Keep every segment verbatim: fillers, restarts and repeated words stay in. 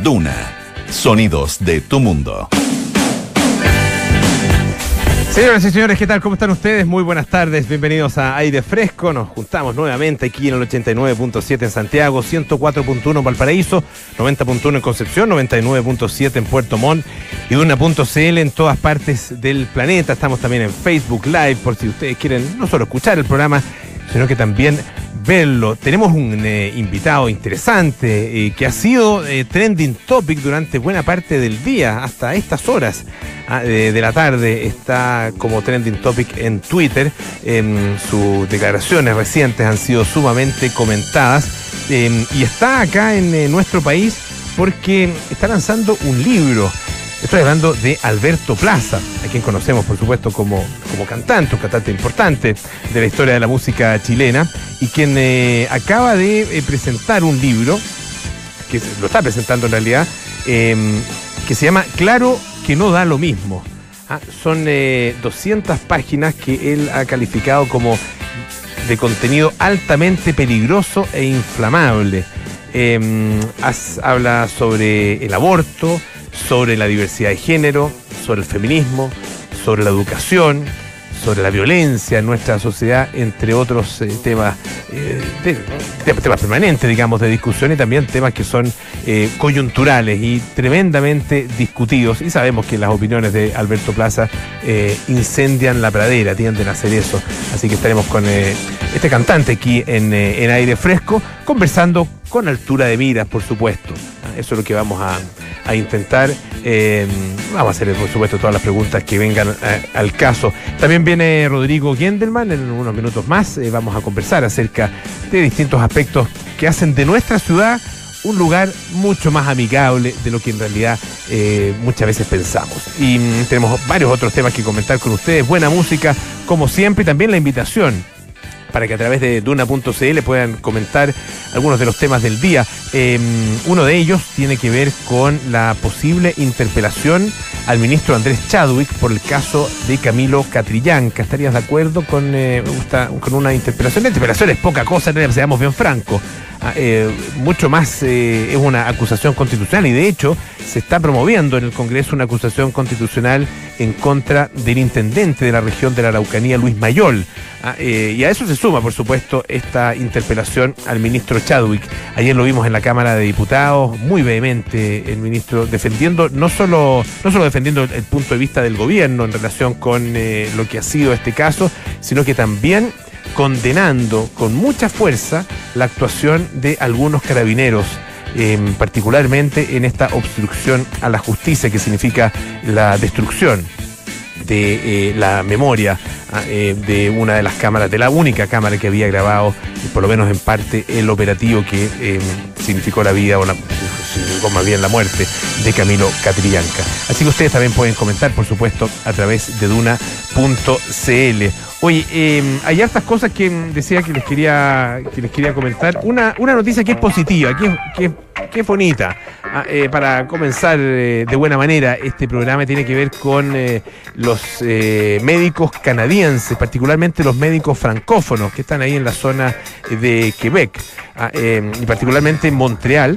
Duna. Sonidos de tu mundo. Señoras y señores, ¿qué tal? ¿Cómo están ustedes? Muy buenas tardes, bienvenidos a Aire Fresco. Nos juntamos nuevamente aquí en el ochenta y nueve punto siete en Santiago, ciento cuatro punto uno en Valparaíso, noventa punto uno en Concepción, noventa y nueve punto siete en Puerto Montt y Duna punto c l en todas partes del planeta. Estamos también en Facebook Live por si ustedes quieren no solo escuchar el programa, sino que también verlo. Tenemos un eh, invitado interesante eh, que ha sido eh, trending topic durante buena parte del día, hasta estas horas ah, de, de la tarde. Está como trending topic en Twitter. Eh, sus declaraciones recientes han sido sumamente comentadas eh, y está acá en eh, nuestro país porque está lanzando un libro. Estoy hablando de Alberto Plaza, a quien conocemos, por supuesto, como, como cantante, un cantante importante de la historia de la música chilena, y quien eh, acaba de eh, presentar un libro, que lo está presentando en realidad, eh, que se llama Claro que no da lo mismo. Ah, son eh, doscientas páginas que él ha calificado como de contenido altamente peligroso e inflamable. Eh, has, habla sobre el aborto, sobre la diversidad de género, sobre el feminismo, sobre la educación, sobre la violencia en nuestra sociedad, entre otros eh, temas, eh, de, de, temas permanentes, digamos, de discusión, y también temas que son eh, coyunturales y tremendamente discutidos. Y sabemos que las opiniones de Alberto Plaza eh, incendian la pradera, tienden a hacer eso. Así que estaremos con eh, este cantante aquí en, eh, en Aire Fresco, conversando con altura de miras, por supuesto. Eso es lo que vamos a, a intentar. Eh, vamos a hacer, por supuesto, todas las preguntas que vengan a, al caso. También viene Rodrigo Gendelman en unos minutos más. Eh, vamos a conversar acerca de distintos aspectos que hacen de nuestra ciudad un lugar mucho más amigable de lo que en realidad eh, muchas veces pensamos. Y mm, tenemos varios otros temas que comentar con ustedes. Buena música, como siempre, y también la invitación para que a través de Duna punto c l puedan comentar algunos de los temas del día. Eh, uno de ellos tiene que ver con la posible interpelación al ministro Andrés Chadwick por el caso de Camilo Catrillanca. ¿Estarías de acuerdo con, eh, con una interpelación? La interpelación es poca cosa, seamos bien francos. Eh, mucho más eh, es una acusación constitucional, y de hecho se está promoviendo en el Congreso una acusación constitucional en contra del intendente de la región de la Araucanía, Luis Mayol. Ah, eh, y a eso se suma, por supuesto, esta interpelación al ministro Chadwick. Ayer lo vimos en la Cámara de Diputados, muy vehemente el ministro, defendiendo, no solo, no solo defendiendo el punto de vista del gobierno en relación con eh, lo que ha sido este caso, sino que también condenando con mucha fuerza la actuación de algunos carabineros, eh, particularmente en esta obstrucción a la justicia, que significa la destrucción de eh, la memoria eh, de una de las cámaras, de la única cámara que había grabado, por lo menos en parte, el operativo que eh, significó la vida, o la, significó más bien la muerte de Camilo Catrillanca. Así que ustedes también pueden comentar, por supuesto, a través de Duna punto c l. Oye, eh, hay hartas cosas que decía que les quería que les quería comentar. Una, una noticia que es positiva, que es, que, que es bonita. Ah, eh, para comenzar eh, de buena manera, este programa tiene que ver con eh, los eh, médicos canadienses, particularmente los médicos francófonos que están ahí en la zona de Quebec, ah, eh, y particularmente en Montreal.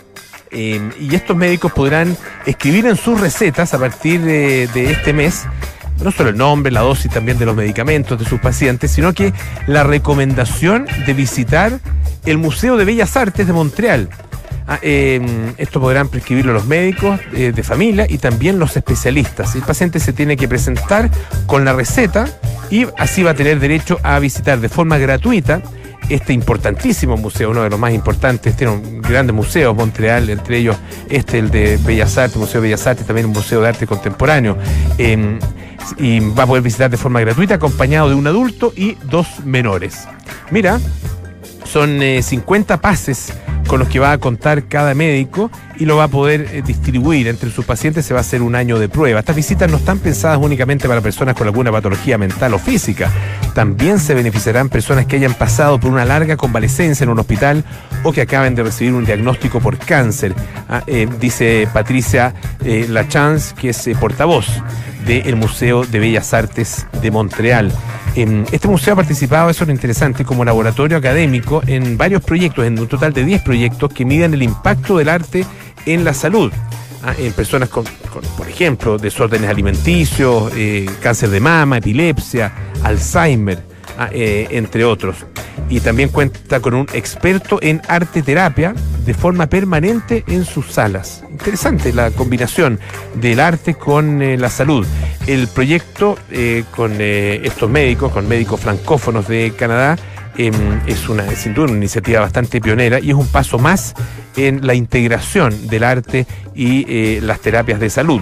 Eh, y estos médicos podrán escribir en sus recetas a partir de, de este mes no solo el nombre, la dosis también de los medicamentos de sus pacientes, sino que la recomendación de visitar el Museo de Bellas Artes de Montreal. Ah, eh, esto podrán prescribirlo los médicos eh, de familia y también los especialistas. El paciente se tiene que presentar con la receta y así va a tener derecho a visitar de forma gratuita este importantísimo museo, uno de los más importantes. Tiene un grandes museos, Montreal, entre ellos este, el de Bellas Artes, Museo de Bellas Artes, también un museo de arte contemporáneo. Eh, y va a poder visitar de forma gratuita, acompañado de un adulto y dos menores. Mira, son eh, cincuenta pases con los que va a contar cada médico y lo va a poder eh, distribuir entre sus pacientes. Se va a hacer un año de prueba. Estas visitas no están pensadas únicamente para personas con alguna patología mental o física. También se beneficiarán personas que hayan pasado por una larga convalecencia en un hospital o que acaben de recibir un diagnóstico por cáncer. Ah, eh, dice Patricia eh, Lachance, que es eh, portavoz del Museo de Bellas Artes de Montreal. Este museo ha participado, eso es lo interesante, como laboratorio académico en varios proyectos, en un total de diez proyectos que miden el impacto del arte en la salud, ¿ah? En personas con, con, por ejemplo, desórdenes alimenticios, eh, cáncer de mama, epilepsia, Alzheimer, ¿ah? eh, entre otros. Y también cuenta con un experto en arte terapia de forma permanente en sus salas. Interesante la combinación del arte con eh, la salud. El proyecto eh, con eh, estos médicos, con médicos francófonos de Canadá, eh, es una, sin duda una iniciativa bastante pionera y es un paso más en la integración del arte y eh, las terapias de salud.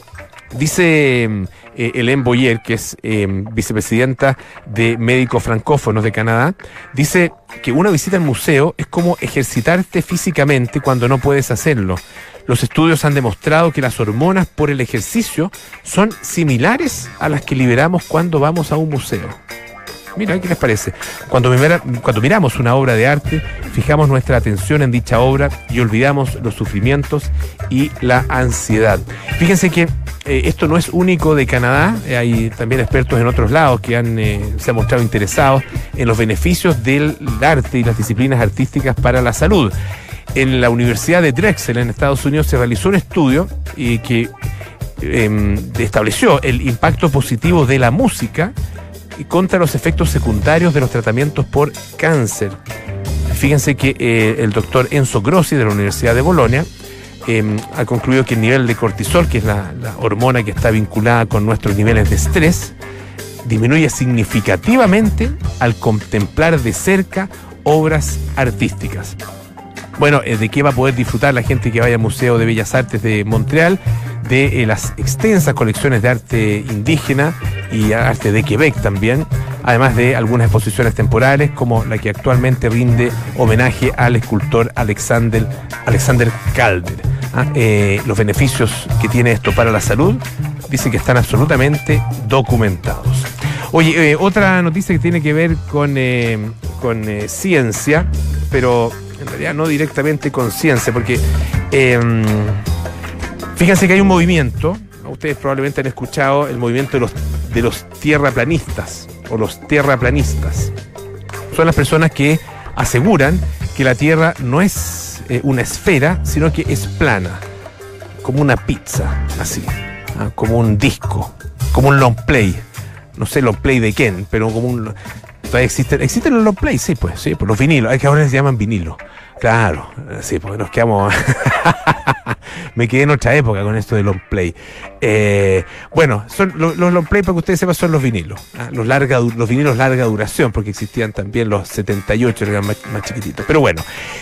Dice eh, Hélène Boyer, que es eh, vicepresidenta de Médicos Francófonos de Canadá, dice que una visita al museo es como ejercitarte físicamente cuando no puedes hacerlo. Los estudios han demostrado que las hormonas por el ejercicio son similares a las que liberamos cuando vamos a un museo. Mira, ¿qué les parece? Cuando, mira, cuando miramos una obra de arte, fijamos nuestra atención en dicha obra y olvidamos los sufrimientos y la ansiedad. Fíjense que eh, esto no es único de Canadá, eh, hay también expertos en otros lados que han, eh, se han mostrado interesados en los beneficios del arte y las disciplinas artísticas para la salud. En la Universidad de Drexel, en Estados Unidos, se realizó un estudio eh, que eh, estableció el impacto positivo de la música y contra los efectos secundarios de los tratamientos por cáncer. Fíjense que eh, el doctor Enzo Grossi de la Universidad de Bolonia eh, ha concluido que el nivel de cortisol, que es la, la hormona que está vinculada con nuestros niveles de estrés, disminuye significativamente al contemplar de cerca obras artísticas. Bueno, eh, ¿de qué va a poder disfrutar la gente que vaya al Museo de Bellas Artes de Montreal? De eh, las extensas colecciones de arte indígena y arte de Quebec también, además de algunas exposiciones temporales como la que actualmente rinde homenaje al escultor Alexander, Alexander Calder. ¿Ah? Eh, los beneficios que tiene esto para la salud dice que están absolutamente documentados. Oye, eh, otra noticia que tiene que ver con, eh, con eh, ciencia, pero en realidad no directamente con ciencia, porque eh, fíjense que hay un movimiento, ustedes probablemente han escuchado el movimiento de los, de los tierraplanistas o los tierraplanistas. Son las personas que aseguran que la Tierra no es eh, una esfera, sino que es plana, como una pizza, así, ¿ah? Como un disco, como un long play. No sé long play de quién, pero como un... Todavía existen, existen los long play, sí, pues, sí, pues los vinilos, es que ahora se llaman vinilo. Claro, sí, porque nos quedamos. Me quedé en otra época con esto de long play. Eh, bueno, son los, los long play, para que ustedes sepan, son los vinilos. ¿Ah? Los, larga, los vinilos larga duración, porque existían también los setenta y ocho, eran más, más chiquititos. Pero bueno,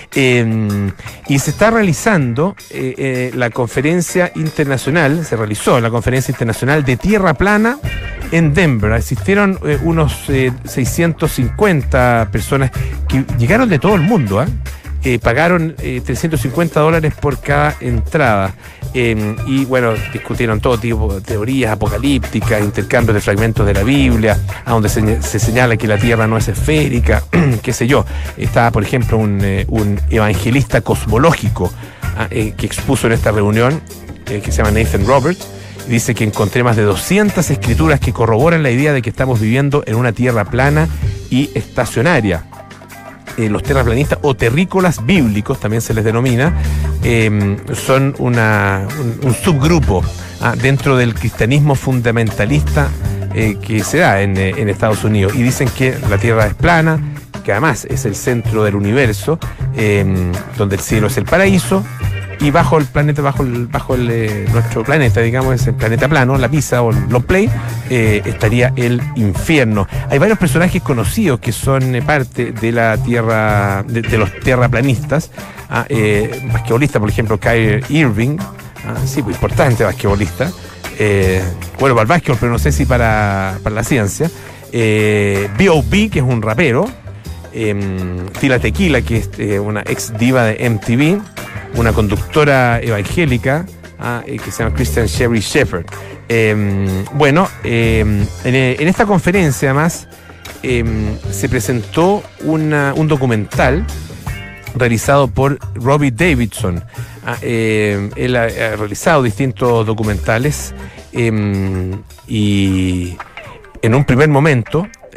eh, y se está realizando eh, eh, la conferencia internacional, se realizó la conferencia internacional de Tierra Plana en Denver. Asistieron eh, unos eh, seiscientos cincuenta personas que llegaron de todo el mundo, ¿eh? Eh, pagaron eh, trescientos cincuenta dólares por cada entrada eh, y bueno, discutieron todo tipo de teorías apocalípticas, intercambios de fragmentos de la Biblia, a donde se, se señala que la Tierra no es esférica, qué sé yo. Estaba, por ejemplo, un, eh, un evangelista cosmológico eh, que expuso en esta reunión, eh, que se llama Nathan Roberts, y dice que encontré más de doscientas escrituras que corroboran la idea de que estamos viviendo en una Tierra plana y estacionaria. Eh, los terraplanistas o terrícolas bíblicos, también se les denomina, eh, son una, un, un subgrupo ah, dentro del cristianismo fundamentalista eh, que se da en, eh, en Estados Unidos. Y dicen que la Tierra es plana, que además es el centro del universo, eh, donde el cielo es el paraíso, y bajo el planeta, bajo el, bajo el, eh, nuestro planeta, digamos, es el planeta plano, la pizza o el long play, eh, estaría el infierno. Hay varios personajes conocidos que son eh, parte de la tierra, de, de los tierraplanistas. Ah, eh, basquetbolista, por ejemplo, Kyrie Irving, ah, sí, muy importante basquetbolista. Eh, bueno, para el básquetbol, pero no sé si para, para la ciencia. Eh, B O B, que es un rapero. Eh, Tila Tequila, que es eh, una ex diva de M T V. Una conductora evangélica ah, eh, que se llama Christian Sherry Shepherd. Eh, bueno, eh, en, en esta conferencia además eh, se presentó una, un documental realizado por Robbie Davidson. Ah, eh, él ha, ha realizado distintos documentales eh, y en un primer momento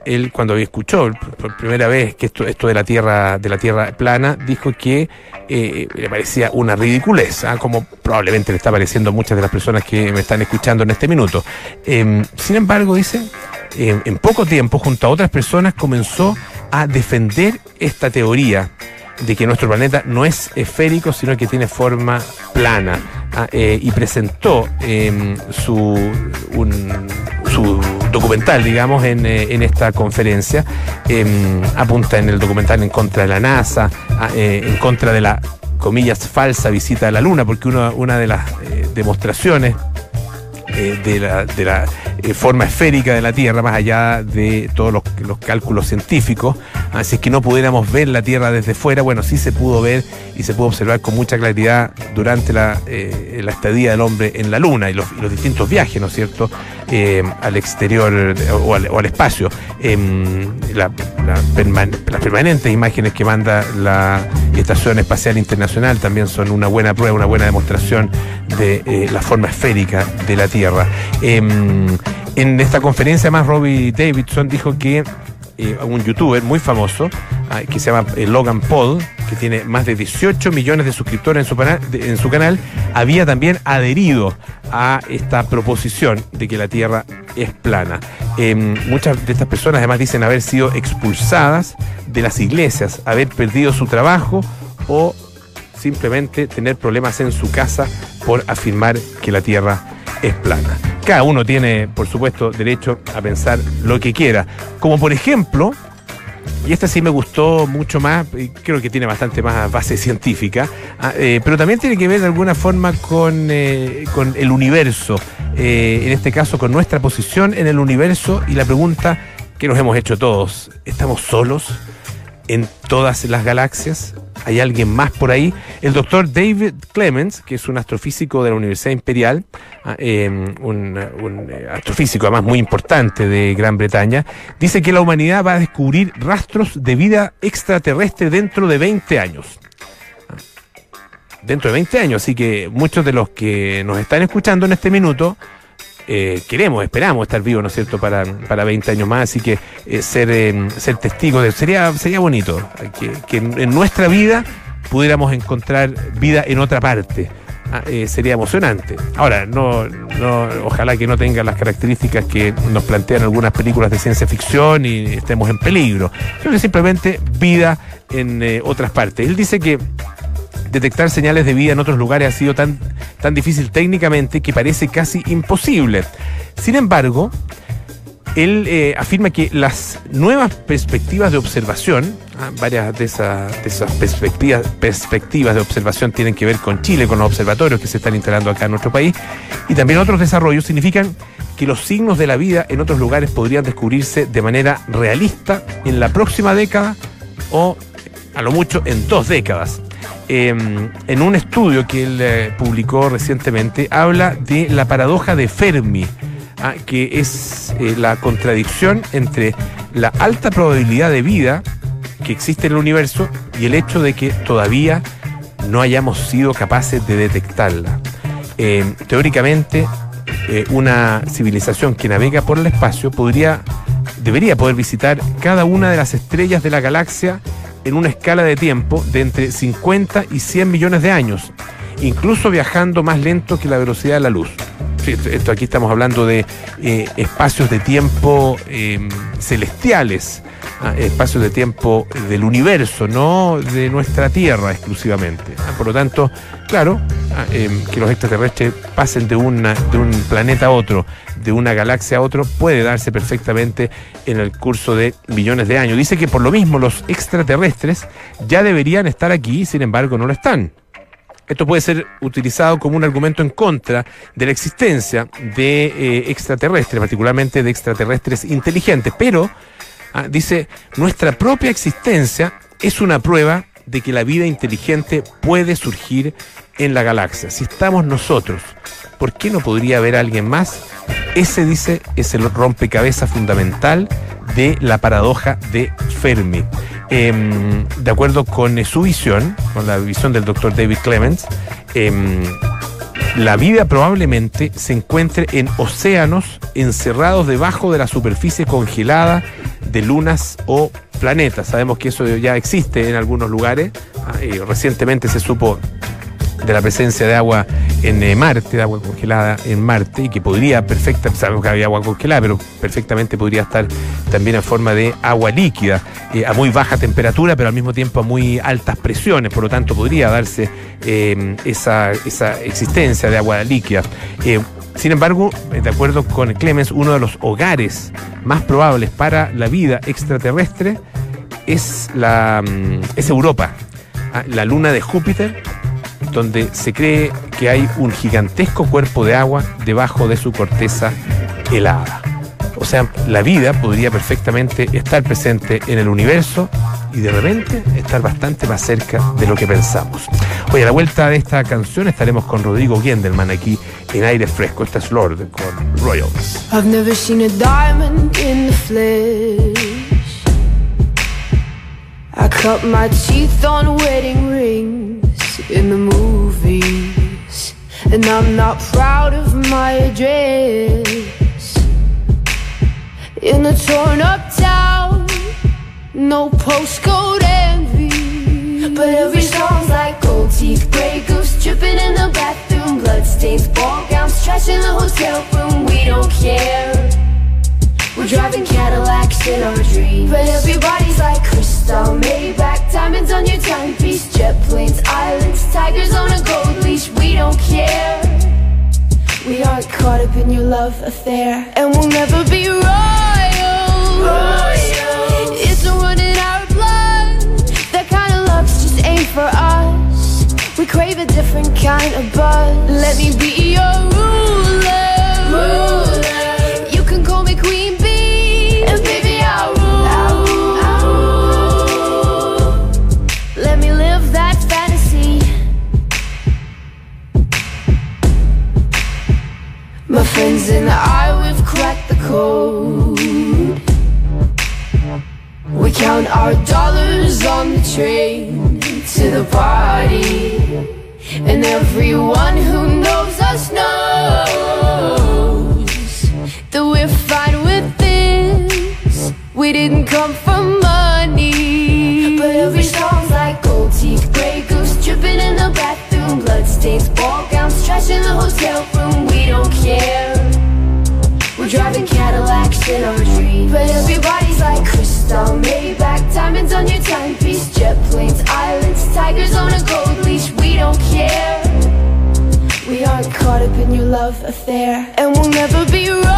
él cuando escuchó por primera vez que esto, esto de la tierra, de la tierra plana, dijo que eh, le parecía una ridiculez, ¿eh? Como probablemente le está pareciendo a muchas de las personas que me están escuchando en este minuto. Eh, sin embargo, dice, eh, en poco tiempo, junto a otras personas, comenzó a defender esta teoría de que nuestro planeta no es esférico, sino que tiene forma plana, ah, eh, y presentó eh, su, un, su documental, digamos, en, eh, en esta conferencia. Eh, apunta en el documental en contra de la NASA, ah, eh, en contra de la, comillas, falsa visita a la Luna, porque uno, una de las eh, demostraciones eh, de la, de la eh, forma esférica de la Tierra, más allá de todos los, los cálculos científicos, así es que no pudiéramos ver la Tierra desde fuera. Bueno, sí se pudo ver y se pudo observar con mucha claridad durante la, eh, la estadía del hombre en la Luna y los, y los distintos viajes, ¿no es cierto?, eh, al exterior o al, o al espacio. Eh, la, la perman las permanentes imágenes que manda la Estación Espacial Internacional también son una buena prueba, una buena demostración de eh, la forma esférica de la Tierra. Eh, en esta conferencia, más, Robbie Davidson dijo que Eh, un youtuber muy famoso, eh, que se llama eh, Logan Paul, que tiene más de dieciocho millones de suscriptores en su, canal, de, en su canal, había también adherido a esta proposición de que la Tierra es plana. Eh, muchas de estas personas además dicen haber sido expulsadas de las iglesias, haber perdido su trabajo o simplemente tener problemas en su casa por afirmar que la Tierra es plana. Cada uno tiene, por supuesto, derecho a pensar lo que quiera. Como por ejemplo, y esta sí me gustó mucho más, y creo que tiene bastante más base científica, eh, pero también tiene que ver de alguna forma con, eh, con el universo, eh, en este caso con nuestra posición en el universo y la pregunta que nos hemos hecho todos: ¿estamos solos en todas las galaxias? ¿Hay alguien más por ahí? El doctor David Clements, que es un astrofísico de la Universidad Imperial, eh, un, un astrofísico además muy importante de Gran Bretaña, dice que la humanidad va a descubrir rastros de vida extraterrestre dentro de veinte años. Dentro de veinte años, así que muchos de los que nos están escuchando en este minuto Eh, queremos, esperamos estar vivos, ¿no es cierto?, para, para veinte años más, así que eh, ser, eh, ser testigos de, sería, sería bonito que, que en, en nuestra vida pudiéramos encontrar vida en otra parte. Ah, eh, sería emocionante. Ahora, no, no, ojalá que no tenga las características que nos plantean algunas películas de ciencia ficción y estemos en peligro, sino que simplemente vida en eh, otras partes. Él dice que detectar señales de vida en otros lugares ha sido tan, tan difícil técnicamente que parece casi imposible. Sin embargo, él eh, afirma que las nuevas perspectivas de observación, ah, varias de, esa, de esas perspectivas, perspectivas de observación tienen que ver con Chile, con los observatorios que se están instalando acá en nuestro país, y también otros desarrollos significan que los signos de la vida en otros lugares podrían descubrirse de manera realista en la próxima década o, a lo mucho, en dos décadas. Eh, en un estudio que él eh, publicó recientemente, habla de la paradoja de Fermi, ah, que es eh, la contradicción entre la alta probabilidad de vida que existe en el universo y el hecho de que todavía no hayamos sido capaces de detectarla. Eh, teóricamente, eh, una civilización que navega por el espacio podría, debería poder visitar cada una de las estrellas de la galaxia en una escala de tiempo de entre cincuenta y cien millones de años, incluso viajando más lento que la velocidad de la luz. Sí, esto aquí estamos hablando de eh, espacios de tiempo eh, celestiales, ah, espacios de tiempo del universo, no de nuestra Tierra exclusivamente. Ah, por lo tanto, claro, ah, eh, que los extraterrestres pasen de, una, de un planeta a otro, de una galaxia a otro, puede darse perfectamente en el curso de millones de años. Dice que por lo mismo los extraterrestres ya deberían estar aquí, sin embargo no lo están. Esto puede ser utilizado como un argumento en contra de la existencia de eh, extraterrestres, particularmente de extraterrestres inteligentes, pero, ah, dice, nuestra propia existencia es una prueba de que la vida inteligente puede surgir en la galaxia. Si estamos nosotros, ¿por qué no podría haber alguien más? Ese, dice, es el rompecabezas fundamental de la paradoja de Fermi. Eh, de acuerdo con eh, su visión, con la visión del doctor David Clements, eh, la vida probablemente se encuentre en océanos encerrados debajo de la superficie congelada de lunas o planetas. Sabemos que eso ya existe en algunos lugares. Y recientemente se supo de la presencia de agua en eh, Marte, de agua congelada en Marte, y que podría perfectamente, sabemos que había agua congelada, pero perfectamente podría estar también en forma de agua líquida, eh, a muy baja temperatura, pero al mismo tiempo a muy altas presiones, por lo tanto podría darse eh, esa, esa existencia de agua líquida. Eh, Sin embargo, de acuerdo con Clemens, uno de los hogares más probables para la vida extraterrestre es, la, es Europa, la luna de Júpiter, donde se cree que hay un gigantesco cuerpo de agua debajo de su corteza helada. O sea, la vida podría perfectamente estar presente en el universo y de repente estar bastante más cerca de lo que pensamos. Oye, a la vuelta de esta canción estaremos con Rodrigo Gendelman aquí en Aire Fresco. Esta es Lorde con Royals. I've never seen a diamond in the flesh. I cut my teeth on wedding rings in the movies, and I'm not proud of my address. In a torn up town, no postcode envy, but every song's like gold teeth, grey goose dripping in the bathroom, bloodstains, ball gowns, trash in the hotel room. We don't care. We're driving Cadillacs in our dreams, but everybody's like crystal, Maybach, diamonds on your timepiece, jet planes, islands, tigers on a gold leash. We don't care. We aren't caught up in your love affair, and we'll never be royal. Royal. It's a run in our blood. That kind of luck's just ain't for us. We crave a different kind of buzz. Let me be your ruler. Ruler. You can call me Queen Bee, and baby I'll rule. I'll rule. I'll rule. Let me live that fantasy. My friends and I, we've cracked the code. We count our dollars on the train to the party, and everyone who knows us knows that we're fine with this. We didn't come for money, but every song's like gold teeth, grey goose dripping in the bathroom, bloodstains, ball gowns, trash in the hotel room. We don't care. We're driving Cadillacs in our dreams, but everybody's like crystal, Maybach, diamonds on your timepiece, jet planes, islands, tigers on a gold leash. We don't care. We aren't caught up in your love affair, and we'll never be royal.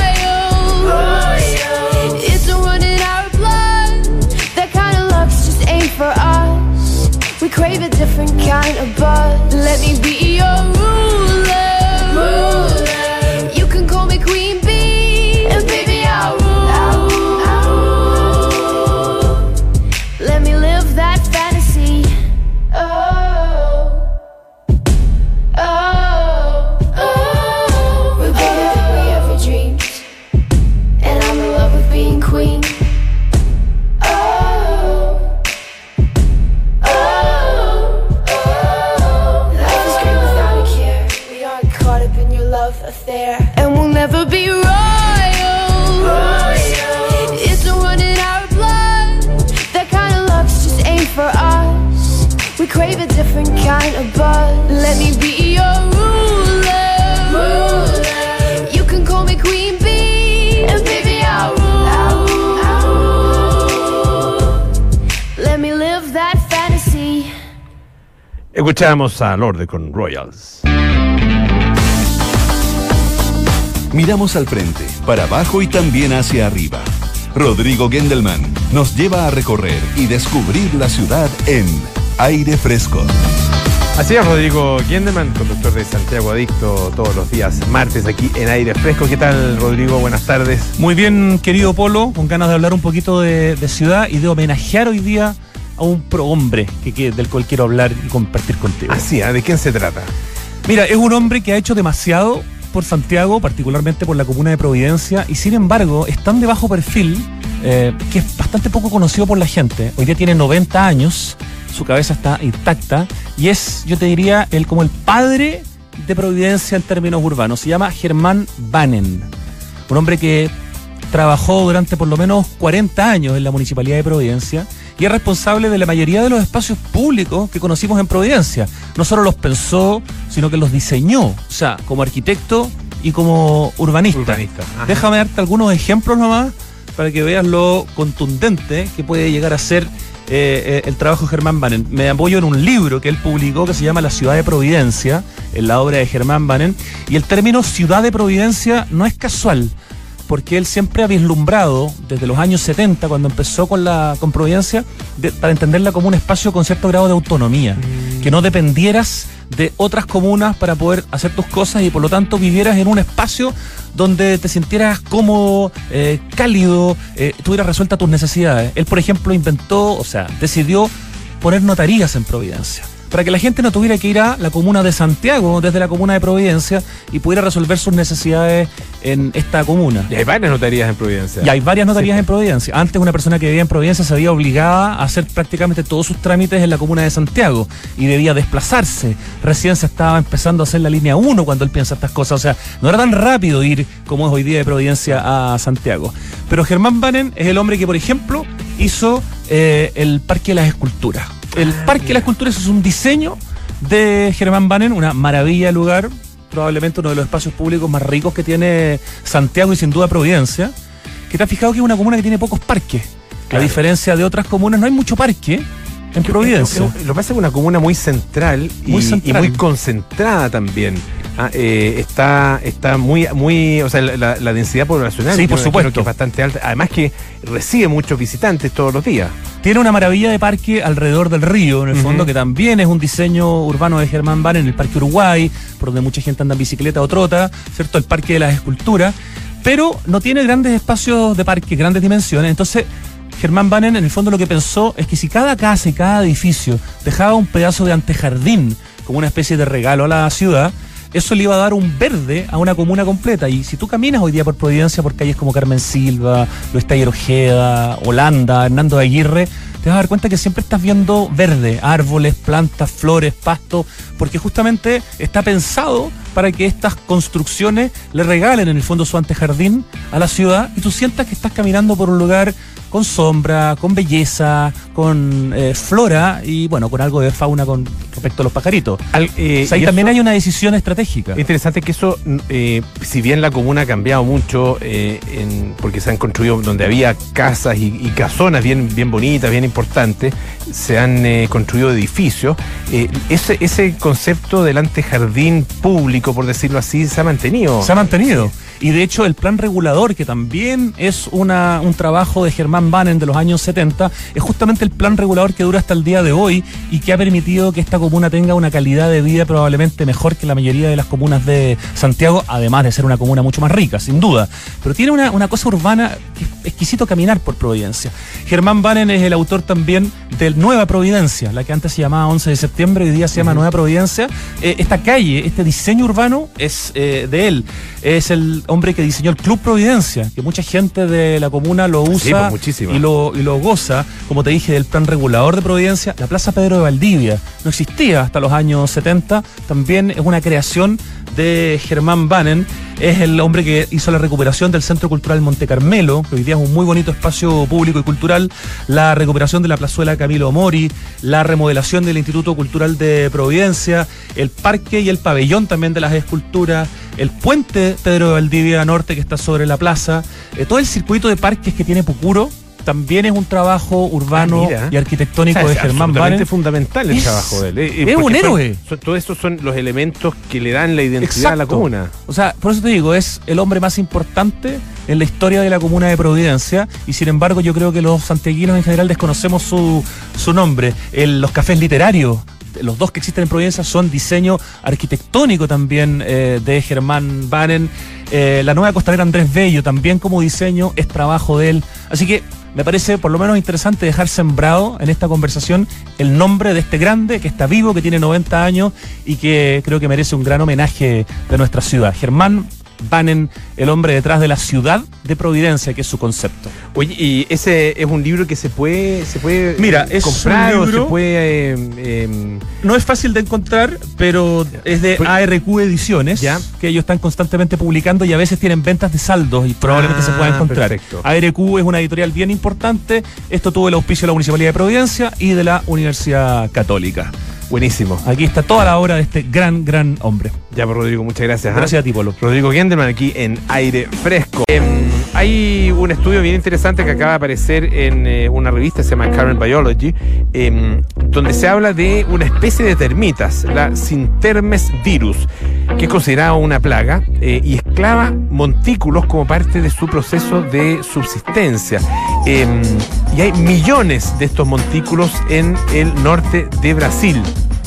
Royal. It's a run in our blood. That kind of luck's just ain't for us. We crave a different kind of buzz. Let me be your ruler. Ruler. You can call me Queen Bee, and baby I'll rule. I'll rule. I'll rule. Let me live that fantasy. Oh, oh, oh. We're bigger than we ever dreamed, and I'm in love with being queen. Oh, oh, oh. Life is great without a care. We aren't caught up in your love affair, and we'll never be royal. Royal. It's a run in our blood. That kind of luck's just ain't for us. We crave a different kind of buzz. Let me be your ruler. Ruler. You can call me Queen Bee, and baby I'll rule. I'll rule. I'll rule. Let me live that fantasy. Escuchamos a Lorde con Royals. Miramos al frente, para abajo y también hacia arriba. Rodrigo Gendelman nos lleva a recorrer y descubrir la ciudad en Aire Fresco. Así es, Rodrigo Gendelman, conductor de Santiago Adicto, todos los días martes aquí en Aire Fresco. ¿Qué tal, Rodrigo? Buenas tardes. Muy bien, querido Polo, con ganas de hablar un poquito de, de ciudad y de homenajear hoy día a un prohombre que, que, del cual quiero hablar y compartir contigo. Así, ¿eh? ¿De quién se trata? Mira, es un hombre que ha hecho demasiado por Santiago, particularmente por la comuna de Providencia, y sin embargo es tan de bajo perfil eh, que es bastante poco conocido por la gente. Hoy día tiene noventa años, su cabeza está intacta y es, yo te diría, el, como el padre de Providencia en términos urbanos. Se llama Germán Bannen, un hombre que trabajó durante por lo menos cuarenta años en la Municipalidad de Providencia y es responsable de la mayoría de los espacios públicos que conocimos en Providencia. No solo los pensó, sino que los diseñó, o sea, como arquitecto y como urbanista. Urbanista. Déjame darte algunos ejemplos nomás para que veas lo contundente que puede llegar a ser eh, el trabajo de Germán Banen. Me apoyo en un libro que él publicó que se llama La Ciudad de Providencia, en la obra de Germán Banen, y el término Ciudad de Providencia no es casual, porque él siempre ha vislumbrado desde los años setenta, cuando empezó con la con Providencia, de, para entenderla como un espacio con cierto grado de autonomía, mm. que no dependieras de otras comunas para poder hacer tus cosas y por lo tanto vivieras en un espacio donde te sintieras cómodo, eh, cálido, eh, tuvieras resueltas tus necesidades. Él, por ejemplo, inventó, o sea, decidió poner notarías en Providencia, para que la gente no tuviera que ir a la comuna de Santiago desde la comuna de Providencia y pudiera resolver sus necesidades en esta comuna. Y hay varias notarías en Providencia. Y hay varias notarías sí. en Providencia. Antes una persona que vivía en Providencia se veía obligada a hacer prácticamente todos sus trámites en la comuna de Santiago y debía desplazarse. Recién se estaba empezando a hacer la línea uno cuando él piensa estas cosas. O sea, no era tan rápido ir como es hoy día de Providencia a Santiago. Pero Germán Banen es el hombre que, por ejemplo, hizo eh, el Parque de las Esculturas. El ah, Parque de las Esculturas es un diseño de Germán Banen, una maravilla de lugar, probablemente uno de los espacios públicos más ricos que tiene Santiago y sin duda Providencia, que te has fijado que es una comuna que tiene pocos parques. Claro. A diferencia de otras comunas, no hay mucho parque en Providencia. Lo, lo, lo que pasa es que es una comuna muy central y muy, central. y muy concentrada también. Ah, eh, está está muy, muy o sea, la, la densidad poblacional, sí, por supuesto, que es bastante alta, además que recibe muchos visitantes todos los días. Tiene una maravilla de parque alrededor del río, en el uh-huh. fondo, que también es un diseño urbano de Germán Banen, en el Parque Uruguay, por donde mucha gente anda en bicicleta o trota, ¿cierto? El Parque de las Esculturas, pero no tiene grandes espacios de parque, grandes dimensiones. Entonces, Germán Banen, en el fondo, lo que pensó es que si cada casa y cada edificio dejaba un pedazo de antejardín como una especie de regalo a la ciudad, eso le iba a dar un verde a una comuna completa. Y si tú caminas hoy día por Providencia, por calles como Carmen Silva, Luis Taller Ojeda, Holanda, Hernando de Aguirre, te vas a dar cuenta que siempre estás viendo verde, árboles, plantas, flores, pasto, porque justamente está pensado para que estas construcciones le regalen en el fondo su antejardín a la ciudad y tú sientas que estás caminando por un lugar con sombra, con belleza, con eh, flora y bueno, con algo de fauna con respecto a los pajaritos. Al, eh, o sea, y también hay una decisión estratégica. Interesante que eso, eh, si bien la comuna ha cambiado mucho, eh, en, porque se han construido donde había casas y, y casonas bien, bien bonitas, bien importantes, se han eh, construido edificios, eh, ese, ese concepto del antejardín público, por decirlo así, se ha mantenido. Se ha mantenido. Y de hecho el plan regulador, que también es una, un trabajo de Germán Banen de los años setenta, es justamente el plan regulador que dura hasta el día de hoy y que ha permitido que esta comuna tenga una calidad de vida probablemente mejor que la mayoría de las comunas de Santiago, además de ser una comuna mucho más rica, sin duda. Pero tiene una, una cosa urbana que es exquisito caminar por Providencia. Germán Banen es el autor también de Nueva Providencia, la que antes se llamaba once de septiembre, hoy día se llama uh-huh. Nueva Providencia. Eh, esta calle, este diseño urbano es eh, de él. Es el hombre que diseñó el Club Providencia, que mucha gente de la comuna lo usa sí, y, lo, y lo goza, como te dije, del plan regulador de Providencia. La Plaza Pedro de Valdivia no existía hasta los años setenta, también es una creación de Germán Banen. Es el hombre que hizo la recuperación del Centro Cultural Monte Carmelo, que hoy día es un muy bonito espacio público y cultural, la recuperación de la plazuela Camilo Mori, la remodelación del Instituto Cultural de Providencia, el parque y el pabellón también de las esculturas, el puente Pedro de Valdivia Norte que está sobre la plaza, eh, todo el circuito de parques que tiene Pucuro, también es un trabajo urbano ah, y arquitectónico, o sea, de Germán Banen. Es fundamental el es, trabajo de él. Eh, es un héroe. Son, son, todo eso son los elementos que le dan la identidad Exacto. a la comuna. O sea, por eso te digo, es el hombre más importante en la historia de la comuna de Providencia y sin embargo yo creo que los santiaguinos en general desconocemos su, su nombre. El, los cafés literarios, los dos que existen en Providencia, son diseño arquitectónico también eh, de Germán Banen. Eh, la nueva costanera Andrés Bello también como diseño es trabajo de él. Así que me parece por lo menos interesante dejar sembrado en esta conversación el nombre de este grande que está vivo, que tiene noventa años y que creo que merece un gran homenaje de nuestra ciudad. Germán Bannon, el hombre detrás de la ciudad de Providencia, que es su concepto. Oye, y ese es un libro que se puede, se puede Mira, eh, es comprar un libro, o se puede... Eh, eh, no es fácil de encontrar, pero es de A R Q Ediciones, ¿Ya? que ellos están constantemente publicando y a veces tienen ventas de saldos y probablemente Ah, se pueda encontrar. perfecto. A R Q es una editorial bien importante. Esto tuvo el auspicio de la Municipalidad de Providencia y de la Universidad Católica. buenísimo. Aquí está toda la obra de este gran, gran hombre. Ya, pues, Rodrigo, muchas gracias. ¿ah? Gracias a ti, Polo. Rodrigo Gendelman aquí en Aire Fresco. Eh, hay un estudio bien interesante que acaba de aparecer en eh, una revista, se llama Current Biology, eh, donde se habla de una especie de termitas, la Syntermes virus, que es considerada una plaga eh, y esclava montículos como parte de su proceso de subsistencia. Eh, y hay millones de estos montículos en el norte de Brasil.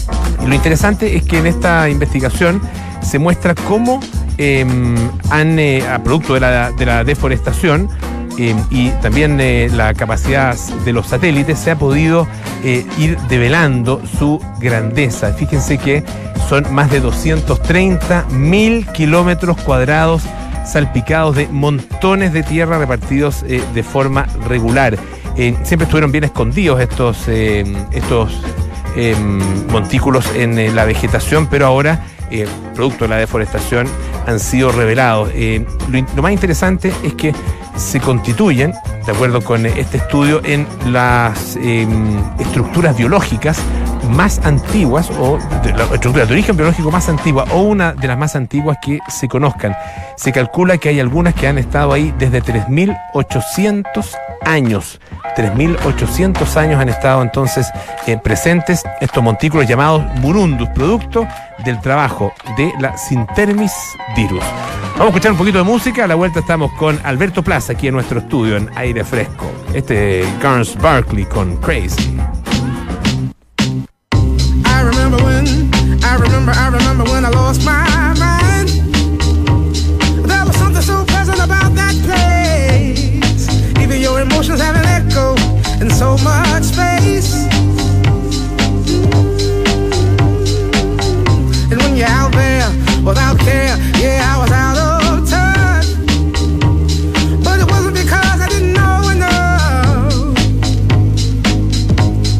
Y lo interesante es que en esta investigación se muestra cómo eh, han, eh, a producto de la, de la deforestación eh, y también eh, la capacidad de los satélites, se ha podido eh, ir develando su grandeza. Fíjense que son más de doscientos treinta mil kilómetros cuadrados salpicados de montones de tierra repartidos eh, de forma regular. Eh, siempre estuvieron bien escondidos estos, eh, estos Eh, montículos en eh, la vegetación, pero ahora, eh, producto de la deforestación, han sido revelados. Eh, lo, in- lo más interesante es que se constituyen, de acuerdo con eh, este estudio, en las eh, estructuras biológicas más antiguas, o de la estructura de origen biológico más antigua, o una de las más antiguas que se conozcan. Se calcula que hay algunas que han estado ahí desde tres mil ochocientos años. tres mil ochocientos años han estado entonces eh, presentes estos montículos llamados burundus, producto del trabajo de la Syntermes virus. Vamos a escuchar un poquito de música. A la vuelta estamos con Alberto Plaza aquí en nuestro estudio en Aire Fresco. Este Garth Barkley con Crazy. I remember when, I remember, I remember when I lost my mind. There was something so pleasant about that place. Even your emotions have an echo in so much space. And when you're out there without care, yeah, I was out of touch. But it wasn't because I didn't know enough.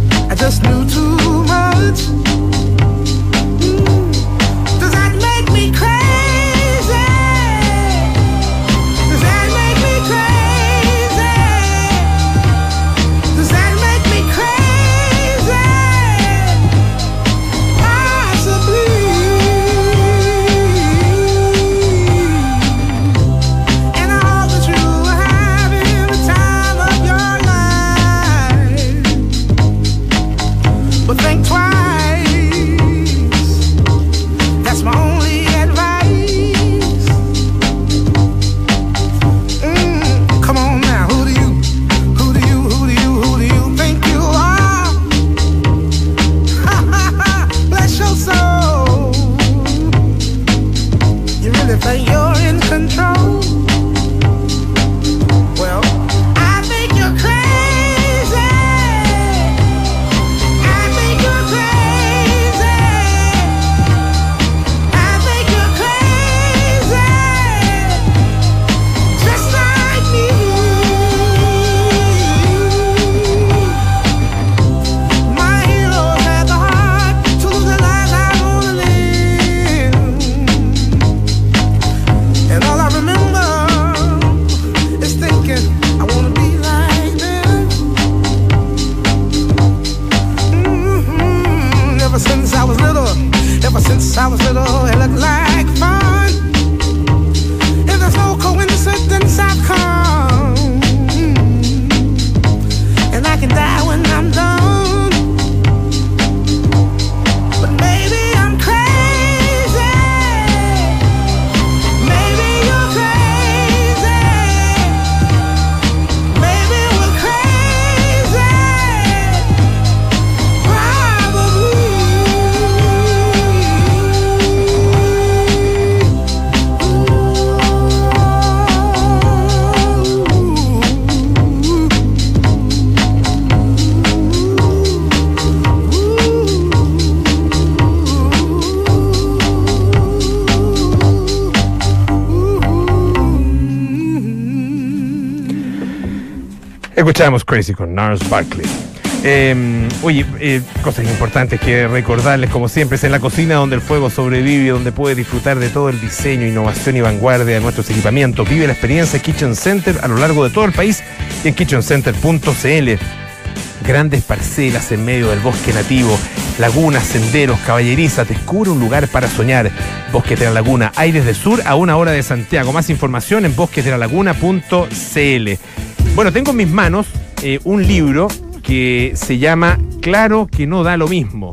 Escuchamos Crazy con Gnarls Barkley. Eh, oye, eh, cosas importantes que recordarles, como siempre, es en la cocina donde el fuego sobrevive, donde puedes disfrutar de todo el diseño, innovación y vanguardia de nuestros equipamientos. Vive la experiencia Kitchen Center a lo largo de todo el país y en kitchen center punto c l. Grandes parcelas en medio del bosque nativo, lagunas, senderos, caballeriza. Descubre un lugar para soñar. Bosques de la Laguna, Aires del Sur, a una hora de Santiago. Más información en bosques de la laguna punto c l. Bueno, tengo en mis manos eh, un libro que se llama Claro que no da lo mismo.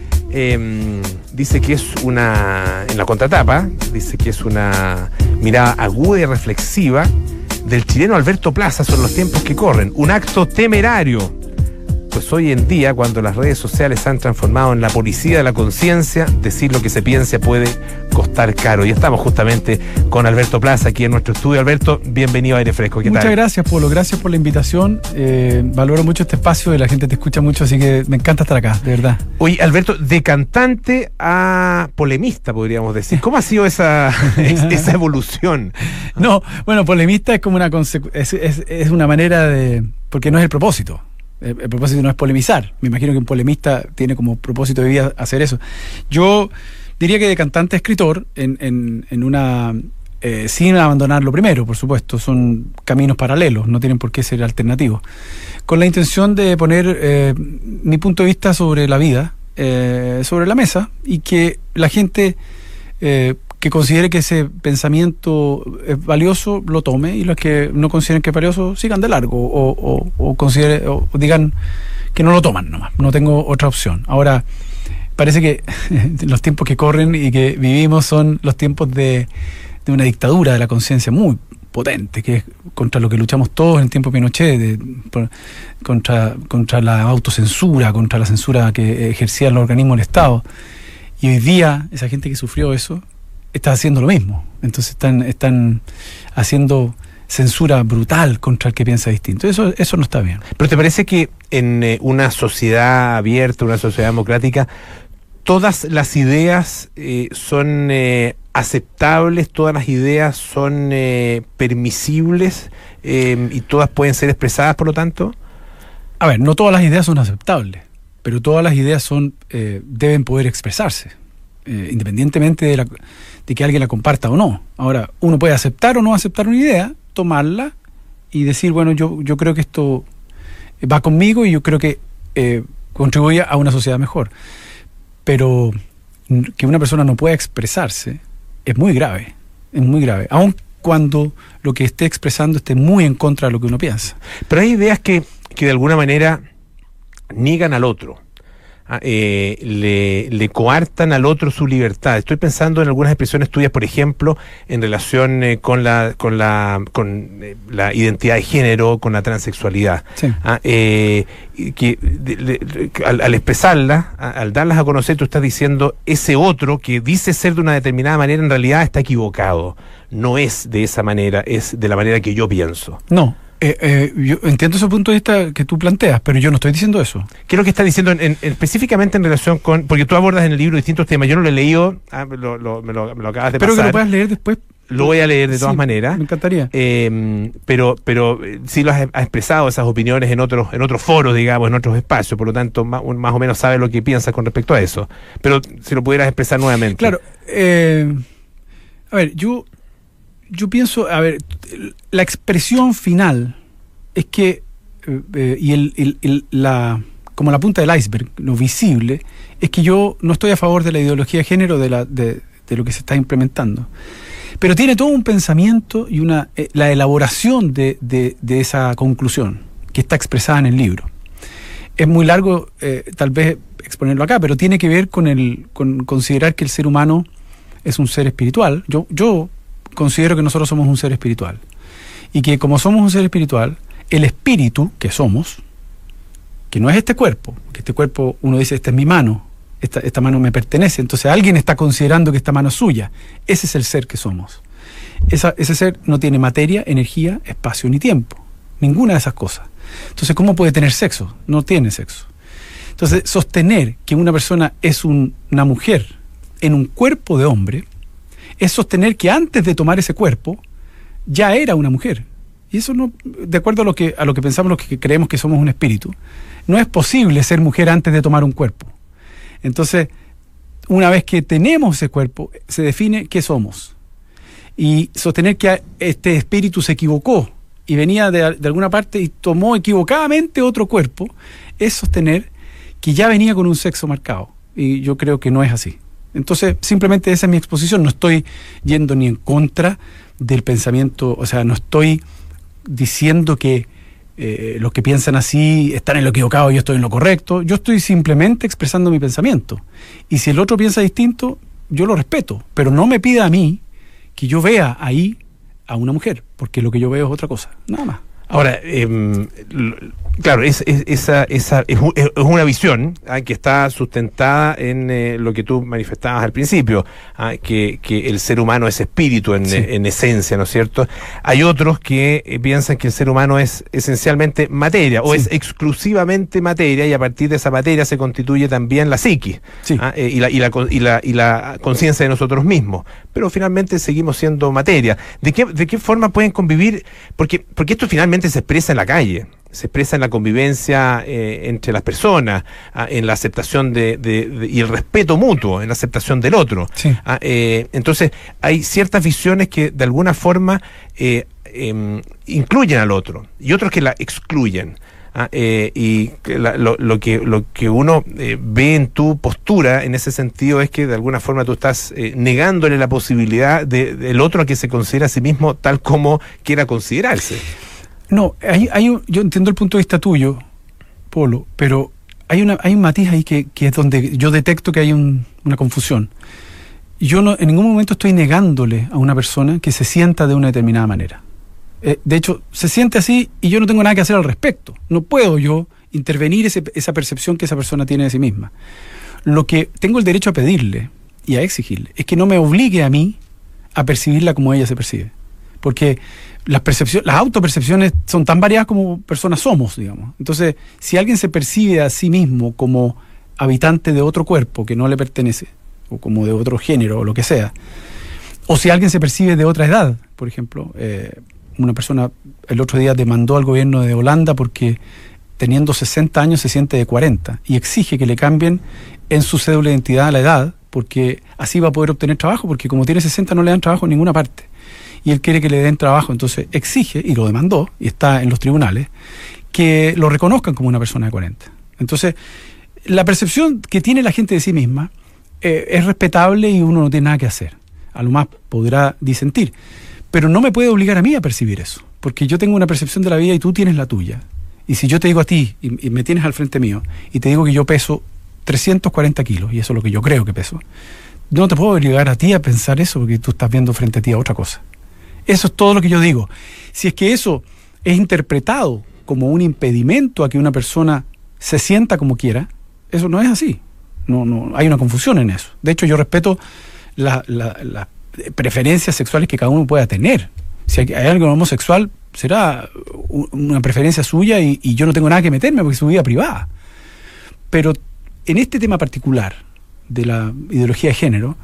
Eh, dice que es una, en la contratapa, dice que es una mirada aguda y reflexiva del chileno Alberto Plaza sobre los tiempos que corren. Un acto temerario. Pues hoy en día, cuando las redes sociales se han transformado en la policía de la conciencia, decir lo que se piensa puede costar caro. Y estamos justamente con Alberto Plaza aquí en nuestro estudio. Alberto, bienvenido a Aire Fresco. ¿Qué Muchas tal? gracias, Polo. Gracias por la invitación. Eh, valoro mucho este espacio y la gente te escucha mucho, así que me encanta estar acá, de verdad. Oye, Alberto, de cantante a polemista, podríamos decir. ¿Cómo ha sido esa, esa evolución? No, bueno, polemista es como una consecu- es, es, es una manera de... porque no es el propósito. El, el propósito no es polemizar. Me imagino que un polemista tiene como propósito de vida hacer eso. Yo diría que de cantante a escritor, en, en, en una... Eh, sin abandonar lo primero, por supuesto, son caminos paralelos, no tienen por qué ser alternativos. Con la intención de poner eh, mi punto de vista sobre la vida, eh, sobre la mesa, y que la gente eh, que considere que ese pensamiento es valioso lo tome, y los que no consideren que es valioso sigan de largo, o, o, o, considere, o digan que no lo toman nomás, no tengo otra opción. Ahora, parece que los tiempos que corren y que vivimos son los tiempos de, de una dictadura de la conciencia muy potente, que es contra lo que luchamos todos en el tiempo de Pinochet, de, por, contra, contra la autocensura, contra la censura que ejercían los organismos del Estado. Y hoy día, esa gente que sufrió eso está haciendo lo mismo. Entonces están, están haciendo censura brutal contra el que piensa distinto. Eso, eso no está bien. ¿Pero te parece que en eh, una sociedad abierta, una sociedad democrática, todas las ideas eh, son eh, aceptables, todas las ideas son eh, permisibles eh, y todas pueden ser expresadas, por lo tanto? A ver, no todas las ideas son aceptables, pero todas las ideas son eh, deben poder expresarse, eh, independientemente de, la, de que alguien la comparta o no. Ahora, uno puede aceptar o no aceptar una idea, tomarla y decir, bueno, yo, yo creo que esto va conmigo y yo creo que eh, contribuye a una sociedad mejor. Pero que una persona no pueda expresarse es muy grave, es muy grave, aun cuando lo que esté expresando esté muy en contra de lo que uno piensa. Pero hay ideas que, que de alguna manera niegan al otro, eh, le, le coartan al otro su libertad. Estoy pensando en algunas expresiones tuyas, por ejemplo, en relación eh, con la con la con eh, la identidad de género, con la transexualidad. Sí. Ah, eh, que de, de, de, al, al expresarlas, a, al darlas a conocer, tú estás diciendo ese otro que dice ser de una determinada manera en realidad está equivocado. No es de esa manera, es de la manera que yo pienso. No. Eh, eh, yo entiendo ese punto de vista que tú planteas, pero yo no estoy diciendo eso. ¿Qué es lo que estás diciendo en, en, específicamente en relación con...? Porque tú abordas en el libro distintos temas. Yo no lo he leído, ah, lo, lo, me, lo, me lo acabas de Espero pasar. que lo puedas leer después. Lo voy a leer de todas Sí, maneras. me encantaría. Eh, pero pero eh, sí lo has, has expresado esas opiniones en otros en otros foros, digamos, en otros espacios. Por lo tanto, más, más o menos sabes lo que piensas con respecto a eso. Pero si lo pudieras expresar nuevamente. Claro. Eh, a ver, yo, yo pienso... A ver, la expresión final... es que, eh, y el, el, el, la, como la punta del iceberg, lo visible, es que yo no estoy a favor de la ideología de género de, la, de, de lo que se está implementando. Pero tiene todo un pensamiento y una eh, la elaboración de, de, de esa conclusión que está expresada en el libro. Es muy largo, eh, tal vez, exponerlo acá, pero tiene que ver con, el, con considerar que el ser humano es un ser espiritual. Yo, yo considero que nosotros somos un ser espiritual. Y que como somos un ser espiritual, el espíritu que somos, que no es este cuerpo, que este cuerpo uno dice, esta es mi mano, esta, esta mano me pertenece, entonces alguien está considerando que esta mano es suya. Ese es el ser que somos. Esa, ese ser no tiene materia, energía, espacio ni tiempo, ninguna de esas cosas. Entonces, ¿cómo puede tener sexo? No tiene sexo. Entonces, sostener que una persona es un, una mujer en un cuerpo de hombre es sostener que antes de tomar ese cuerpo ya era una mujer. Y eso no, de acuerdo a lo que, a lo que pensamos, los que creemos que somos un espíritu, no es posible ser mujer antes de tomar un cuerpo. Entonces, una vez que tenemos ese cuerpo, se define qué somos. Y sostener que este espíritu se equivocó y venía de, de alguna parte y tomó equivocadamente otro cuerpo, es sostener que ya venía con un sexo marcado. Y yo creo que no es así. Entonces, simplemente esa es mi exposición. No estoy yendo ni en contra del pensamiento, o sea, no estoy diciendo que eh, los que piensan así están en lo equivocado y yo estoy en lo correcto. Yo estoy simplemente expresando mi pensamiento. Y si el otro piensa distinto, yo lo respeto. Pero no me pida a mí que yo vea ahí a una mujer, porque lo que yo veo es otra cosa, nada más. Ahora, eh, claro, es, es, esa, esa, es, es una visión ¿ah? que está sustentada en eh, lo que tú manifestabas al principio, ¿ah? que, que el ser humano es espíritu en, sí. en esencia, ¿no es cierto? Hay otros que eh, piensan que el ser humano es esencialmente materia, o sí. es exclusivamente materia, y a partir de esa materia se constituye también la psiquis sí. ¿ah? eh, y la, y la, y la, y la conciencia de nosotros mismos. Pero finalmente seguimos siendo materia. ¿De qué, de qué forma pueden convivir? Porque, porque esto finalmente se expresa en la calle, se expresa en la convivencia eh, entre las personas, ah, en la aceptación de, de, de y el respeto mutuo, en la aceptación del otro. Sí. Ah, eh, entonces, hay ciertas visiones que de alguna forma eh, eh, incluyen al otro y otros que la excluyen. Ah, eh, y la, lo, lo que lo que uno eh, ve en tu postura en ese sentido es que de alguna forma tú estás eh, negándole la posibilidad de, del otro a que se considera a sí mismo tal como quiera considerarse. No, hay, hay un, yo entiendo el punto de vista tuyo, Polo, pero hay una hay un matiz ahí que, que es donde yo detecto que hay un, una confusión. Yo no en ningún momento estoy negándole a una persona que se sienta de una determinada manera. Eh, de hecho, se siente así y yo no tengo nada que hacer al respecto. No puedo yo intervenir ese, esa percepción que esa persona tiene de sí misma. Lo que tengo el derecho a pedirle y a exigirle es que no me obligue a mí a percibirla como ella se percibe. Porque las percepciones, las autopercepciones son tan variadas como personas somos, digamos. Entonces, si alguien se percibe a sí mismo como habitante de otro cuerpo que no le pertenece, o como de otro género, o lo que sea, o si alguien se percibe de otra edad, por ejemplo, eh, una persona el otro día demandó al gobierno de Holanda porque teniendo sesenta años se siente de cuarenta y exige que le cambien en su cédula de identidad a la edad, porque así va a poder obtener trabajo, porque como tiene sesenta no le dan trabajo en ninguna parte. Y él quiere que le den trabajo, entonces exige, y lo demandó, y está en los tribunales, que lo reconozcan como una persona de cuarenta. Entonces, la percepción que tiene la gente de sí misma eh, es respetable y uno no tiene nada que hacer. A lo más podrá disentir. Pero no me puede obligar a mí a percibir eso, porque yo tengo una percepción de la vida y tú tienes la tuya. Y si yo te digo a ti, y, y me tienes al frente mío, y te digo que yo peso trescientos cuarenta kilos, y eso es lo que yo creo que peso, no te puedo obligar a ti a pensar eso, porque tú estás viendo frente a ti a otra cosa. Eso es todo lo que yo digo. Si es que eso es interpretado como un impedimento a que una persona se sienta como quiera, eso no es así. No, no, hay una confusión en eso. De hecho, yo respeto las la, la preferencias sexuales que cada uno pueda tener. Si hay, hay algo homosexual, será una preferencia suya y, y yo no tengo nada que meterme porque es su vida privada. Pero en este tema particular de la ideología de género,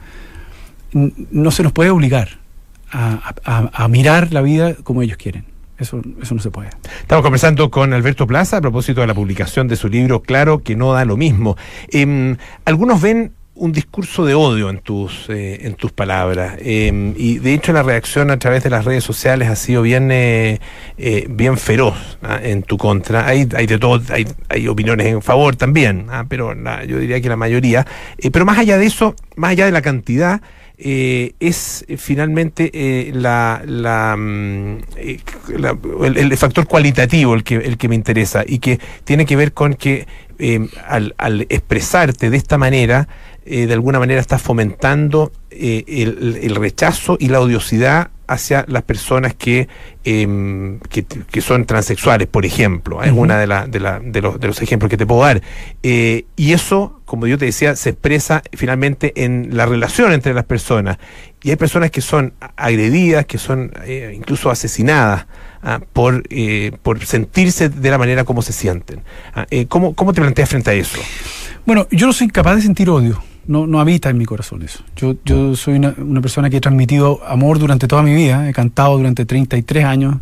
n- no se nos puede obligar A, a, a mirar la vida como ellos quieren. Eso, eso no se puede. Estamos conversando con Alberto Plaza a propósito de la publicación de su libro Claro que no da lo mismo. Eh, algunos ven un discurso de odio en tus eh, en tus palabras eh, y de hecho la reacción a través de las redes sociales ha sido bien eh, eh, bien feroz ¿ah? en tu contra. Hay hay de todo, hay, hay opiniones en favor también, ¿ah? pero la, yo diría que la mayoría. Eh, pero más allá de eso, más allá de la cantidad, Eh, es eh, finalmente eh, la, la, eh, la el, el factor cualitativo el que el que me interesa y que tiene que ver con que eh, al, al expresarte de esta manera eh, de alguna manera estás fomentando eh, el, el rechazo y la odiosidad hacia las personas que eh, que, que son transexuales, por ejemplo. Es uh-huh. una de, la, de, la, de, los, de los ejemplos que te puedo dar. Eh, y eso, como yo te decía, se expresa finalmente en la relación entre las personas. Y hay personas que son agredidas, que son eh, incluso asesinadas ah, por, eh, por sentirse de la manera como se sienten. Ah, eh, ¿cómo, ¿Cómo te planteas frente a eso? Bueno, yo no soy capaz de sentir odio. No, no habita en mi corazón eso. Yo, yo soy una, una persona que he transmitido amor durante toda mi vida. He cantado durante treinta y tres años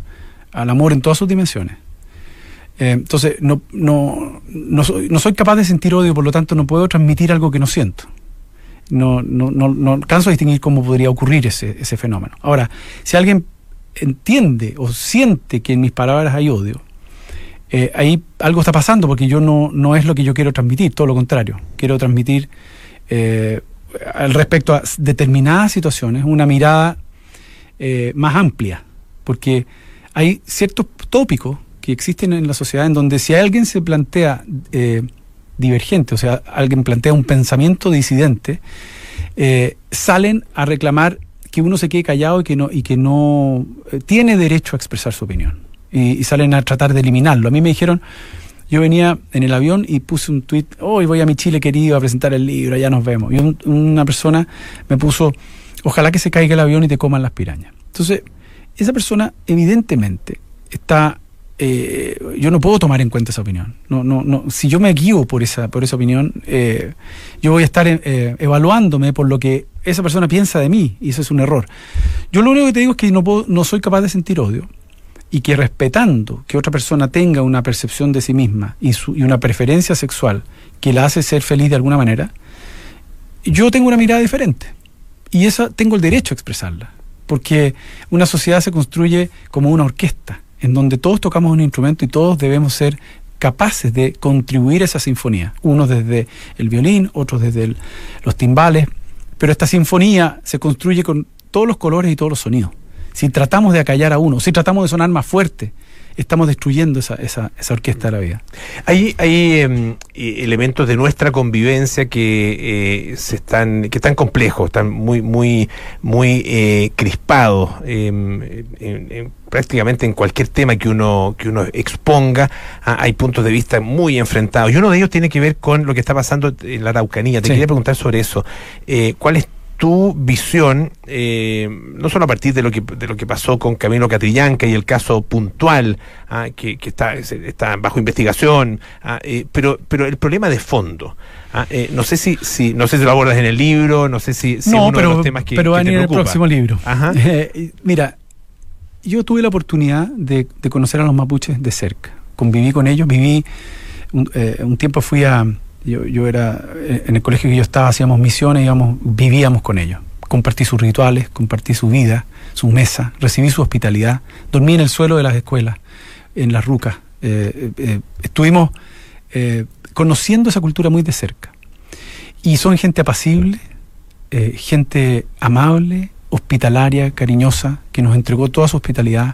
al amor en todas sus dimensiones. Eh, entonces, no, no, no, soy, no soy capaz de sentir odio, por lo tanto no puedo transmitir algo que no siento. No, no, no, no canso de distinguir cómo podría ocurrir ese, ese fenómeno. Ahora, si alguien entiende o siente que en mis palabras hay odio, eh, ahí algo está pasando, porque yo no, no es lo que yo quiero transmitir, todo lo contrario. Quiero transmitir eh, al respecto a determinadas situaciones una mirada eh, más amplia, porque hay ciertos tópicos que existen en la sociedad en donde si alguien se plantea eh, divergente, o sea, alguien plantea un pensamiento disidente, eh, salen a reclamar que uno se quede callado y que no, y que no eh, tiene derecho a expresar su opinión. Y, y salen a tratar de eliminarlo. A mí me dijeron, yo venía en el avión y puse un tuit, hoy voy a mi Chile querido a presentar el libro, allá nos vemos. Y un, una persona me puso, ojalá que se caiga el avión y te coman las pirañas. Entonces, esa persona evidentemente está... Eh, yo no puedo tomar en cuenta esa opinión. No, no, no. Si yo me guío por esa, por esa opinión, eh, yo voy a estar eh, evaluándome por lo que esa persona piensa de mí, y eso es un error. Yo lo único que te digo es que no, puedo, no soy capaz de sentir odio, y que respetando que otra persona tenga una percepción de sí misma y, su, y una preferencia sexual que la hace ser feliz de alguna manera, yo tengo una mirada diferente, y esa tengo el derecho a expresarla, porque una sociedad se construye como una orquesta, en donde todos tocamos un instrumento y todos debemos ser capaces de contribuir a esa sinfonía. Unos desde el violín, otros desde el, los timbales, pero esta sinfonía se construye con todos los colores y todos los sonidos. Si tratamos de acallar a uno, si tratamos de sonar más fuerte, estamos destruyendo esa, esa, esa orquesta de la vida. Hay, hay eh, elementos de nuestra convivencia que eh, se están, que están complejos, están muy, muy, muy eh, crispados. Eh, en, en, prácticamente en cualquier tema que uno que uno exponga, ah, hay puntos de vista muy enfrentados. Y uno de ellos tiene que ver con lo que está pasando en la Araucanía. Te sí. quería preguntar sobre eso. Eh, ¿Cuál es tu visión, eh, no solo a partir de lo que de lo que pasó con Camilo Catrillanca y el caso puntual, ah, que, que está, está bajo investigación, ah, eh, pero pero el problema de fondo? Ah, eh, no sé si, si no sé si lo abordas en el libro, no sé si, si no, es uno pero, de los temas que, pero que te en preocupa. el próximo libro. Ajá. Eh, mira, yo tuve la oportunidad de, de conocer a los mapuches de cerca. Conviví con ellos, viví un, eh, un tiempo fui a yo, yo era en el colegio que yo estaba, hacíamos misiones, íbamos, vivíamos con ellos. Compartí sus rituales, compartí su vida, su mesa, recibí su hospitalidad, dormí en el suelo de las escuelas, en las rucas. Eh, eh, estuvimos eh, conociendo esa cultura muy de cerca. Y son gente apacible, eh, gente amable, hospitalaria, cariñosa, que nos entregó toda su hospitalidad,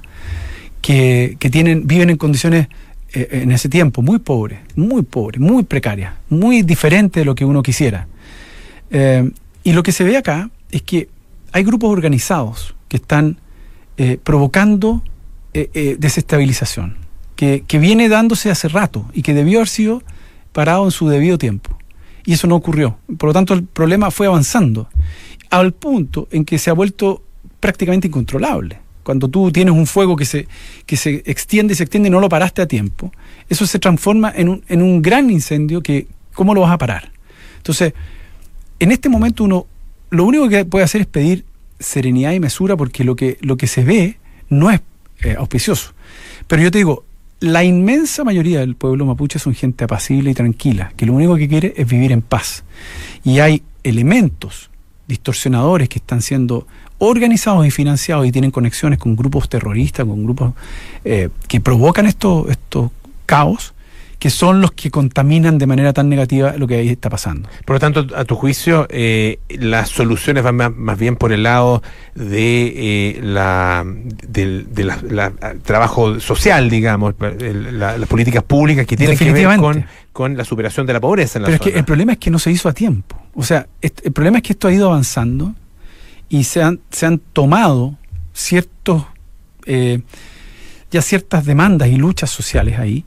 que, que tienen, viven en condiciones eh, en ese tiempo muy pobres, muy pobres, muy precarias, muy diferentes de lo que uno quisiera. Eh, y lo que se ve acá es que hay grupos organizados que están eh, provocando eh, eh, desestabilización, que, que viene dándose hace rato y que debió haber sido parado en su debido tiempo. Y eso no ocurrió. Por lo tanto, el problema fue avanzando al punto en que se ha vuelto prácticamente incontrolable. Cuando tú tienes un fuego que se, que se extiende y se extiende y no lo paraste a tiempo, eso se transforma en un, en un gran incendio que, ¿cómo lo vas a parar? Entonces, en este momento uno, lo único que puede hacer es pedir serenidad y mesura, porque lo que, lo que se ve no es eh, auspicioso. Pero yo te digo, la inmensa mayoría del pueblo mapuche son gente apacible y tranquila, que lo único que quiere es vivir en paz. Y hay elementos distorsionadores que están siendo organizados y financiados y tienen conexiones con grupos terroristas, con grupos eh, que provocan estos estos caos, que son los que contaminan de manera tan negativa lo que ahí está pasando. Por lo tanto, a tu juicio, eh, las soluciones van más, más bien por el lado de eh, la del de la, la, trabajo social, digamos, el, la, las políticas públicas que tienen que ver con, con la superación de la pobreza en la Pero zona. Es que el problema es que no se hizo a tiempo. O sea, el problema es que esto ha ido avanzando y se han, se han tomado ciertos eh, ya ciertas demandas y luchas sociales ahí,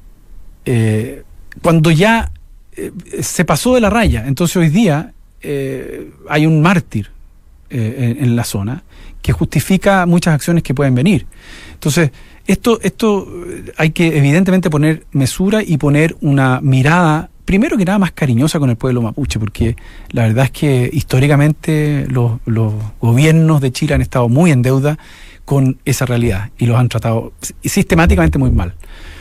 Eh, cuando ya eh, se pasó de la raya. Entonces hoy día eh, hay un mártir eh, en, en la zona que justifica muchas acciones que pueden venir. Entonces esto, esto hay que evidentemente poner mesura y poner una mirada, primero que nada, más cariñosa con el pueblo mapuche, porque la verdad es que históricamente los, los gobiernos de Chile han estado muy en deuda con esa realidad y los han tratado sistemáticamente muy mal.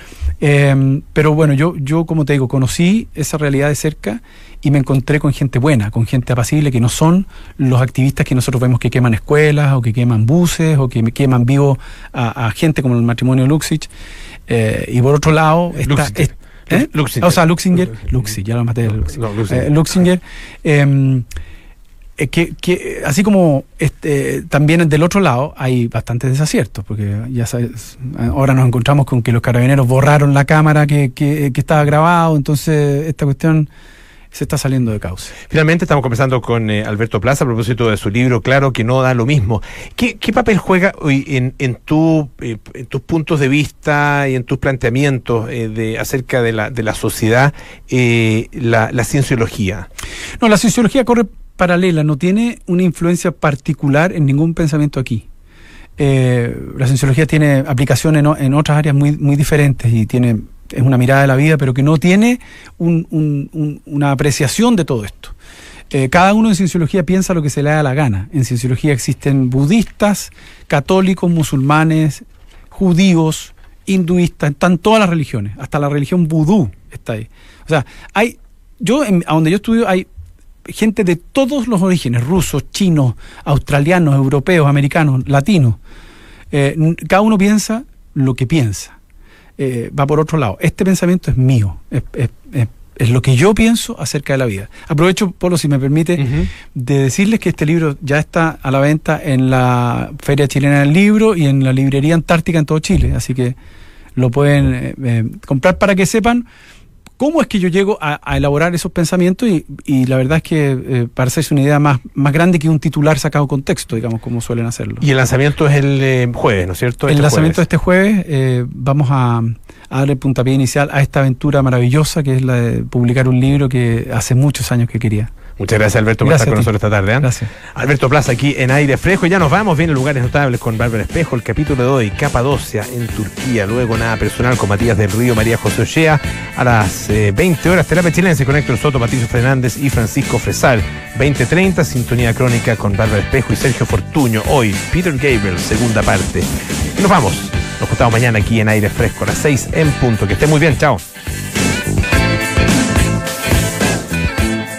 Eh, pero bueno, yo, yo como te digo, conocí esa realidad de cerca y me encontré con gente buena, con gente apacible, que no son los activistas que nosotros vemos que queman escuelas o que queman buses o que queman vivo a, a gente como el matrimonio Luxich. Eh, y por otro lado está... Luxinger. ¿Eh? Luxinger. O sea, Luxinger, Luxi, ya lo maté. Luxi. No, Luxinger. Eh, Luxinger, eh, eh, que, que así como este, también del otro lado hay bastantes desaciertos, porque ya sabes, ahora nos encontramos con que los carabineros borraron la cámara que, que, que estaba grabado, entonces esta cuestión se está saliendo de cauce. Finalmente estamos conversando con eh, Alberto Plaza a propósito de su libro Claro que no da lo mismo. ¿Qué, qué papel juega hoy en, en, tu, eh, en tus puntos de vista y en tus planteamientos eh, de, acerca de la, de la sociedad eh, la, la cienciología? No, la cienciología corre paralela, no tiene una influencia particular en ningún pensamiento aquí. Eh, la cienciología tiene aplicación en, en otras áreas muy, muy diferentes y tiene... es una mirada de la vida, pero que no tiene un, un, un, una apreciación de todo esto. Eh, cada uno en cienciología piensa lo que se le da la gana. En cienciología existen budistas, católicos, musulmanes, judíos, hinduistas, están todas las religiones, hasta la religión vudú está ahí. O sea, hay, yo, en, a donde yo estudio, hay gente de todos los orígenes, rusos, chinos, australianos, europeos, americanos, latinos. Eh, cada uno piensa lo que piensa. Eh, va por otro lado. Este pensamiento es mío, es, es, es, es lo que yo pienso acerca de la vida. Aprovecho, Polo, si me permite, uh-huh. de decirles que este libro ya está a la venta en la Feria Chilena del Libro y en la Librería Antártica en todo Chile, así que lo pueden eh, eh, comprar para que sepan cómo es que yo llego a, a elaborar esos pensamientos y, y la verdad es que eh, para hacerse una idea más, más grande que un titular sacado de contexto, digamos, como suelen hacerlo. Y el lanzamiento es el eh, jueves, ¿no es cierto? El este lanzamiento jueves. de este jueves eh, vamos a, a dar el puntapié inicial a esta aventura maravillosa que es la de publicar un libro que hace muchos años que quería. Muchas gracias, Alberto, por Gracias estar con a ti. nosotros esta tarde. ¿eh? Gracias. Alberto Plaza aquí en Aire Fresco. Ya nos vamos. Vienen lugares notables con Bárbara Espejo. El capítulo de hoy, Capadocia en Turquía. Luego Nada Personal con Matías del Río, María José Ochea. A las eh, veinte horas, Terapia Chilense con Héctor Soto, Patricio Fernández y Francisco Fresal. veinte treinta, Sintonía Crónica con Bárbara Espejo y Sergio Fortuño. Hoy, Peter Gabriel, segunda parte. Y nos vamos. Nos juntamos mañana aquí en Aire Fresco a las seis en punto. Que esté muy bien. Chao.